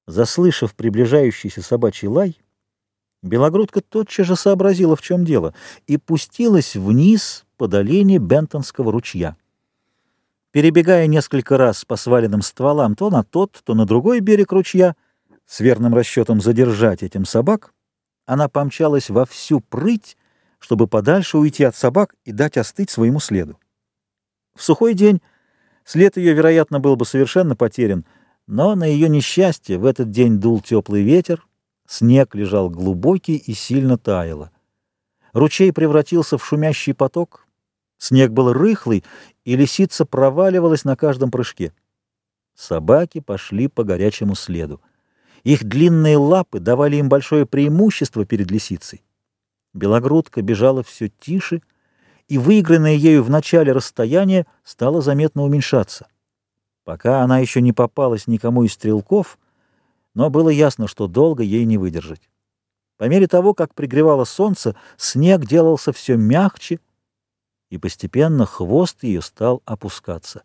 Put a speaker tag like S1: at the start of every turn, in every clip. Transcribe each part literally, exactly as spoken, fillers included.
S1: Заслышав приближающийся собачий лай, белогрудка тотчас же сообразила, в чем дело, и пустилась вниз по долине Бентонского ручья. Перебегая несколько раз по сваленным стволам то на тот, то на другой берег ручья, с верным расчетом задержать этим собак, она помчалась во всю прыть, чтобы подальше уйти от собак и дать остыть своему следу. В сухой день след ее, вероятно, был бы совершенно потерян, но на ее несчастье в этот день дул теплый ветер, снег лежал глубокий и сильно таяло. Ручей превратился в шумящий поток, снег был рыхлый, и лисица проваливалась на каждом прыжке. Собаки пошли по горячему следу. Их длинные лапы давали им большое преимущество перед лисицей. Белогрудка бежала все тише, и выигранное ею в начале расстояние стало заметно уменьшаться. Пока она еще не попалась никому из стрелков, но было ясно, что долго ей не выдержать. По мере того, как пригревало солнце, снег делался все мягче, и постепенно хвост ее стал опускаться.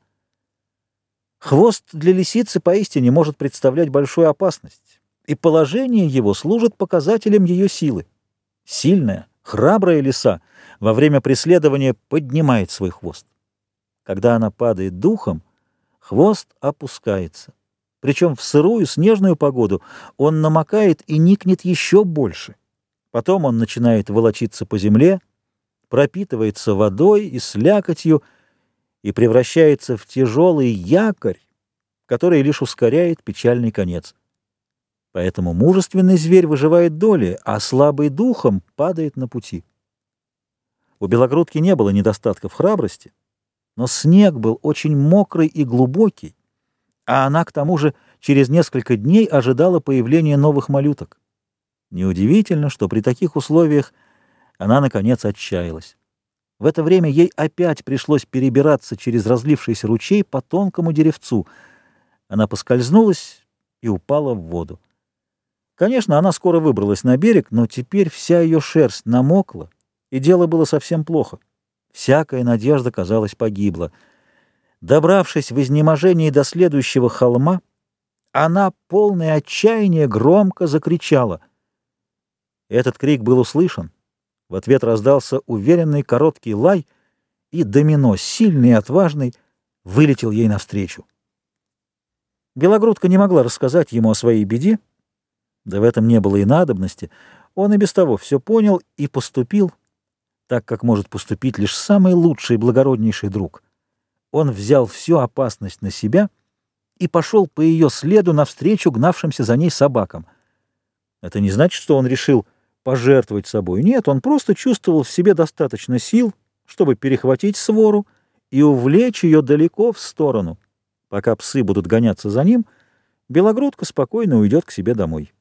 S1: Хвост для лисицы поистине может представлять большую опасность, и положение его служит показателем ее силы. Сильная, храбрая лиса во время преследования поднимает свой хвост. Когда она падает духом, хвост опускается. Причем в сырую снежную погоду он намокает и никнет еще больше. Потом он начинает волочиться по земле, пропитывается водой и слякотью и превращается в тяжелый якорь, который лишь ускоряет печальный конец. Поэтому мужественный зверь выживает долей, а слабый духом падает на пути. У белогрудки не было недостатков храбрости, но снег был очень мокрый и глубокий, а она, к тому же, через несколько дней ожидала появления новых малюток. Неудивительно, что при таких условиях она, наконец, отчаялась. В это время ей опять пришлось перебираться через разлившийся ручей по тонкому деревцу. Она поскользнулась и упала в воду. Конечно, она скоро выбралась на берег, но теперь вся ее шерсть намокла, и дело было совсем плохо. Всякая надежда, казалось, погибла. Добравшись в изнеможении до следующего холма, она, полное отчаяния, громко закричала. Этот крик был услышан. В ответ раздался уверенный короткий лай, и Домино, сильный и отважный, вылетел ей навстречу. Белогрудка не могла рассказать ему о своей беде, да в этом не было и надобности. Он и без того все понял и поступил так, как может поступить лишь самый лучший и благороднейший друг. Он взял всю опасность на себя и пошел по ее следу навстречу гнавшимся за ней собакам. Это не значит, что он решил пожертвовать собой. Нет, он просто чувствовал в себе достаточно сил, чтобы перехватить свору и увлечь ее далеко в сторону. Пока псы будут гоняться за ним, белогрудка спокойно уйдет к себе домой.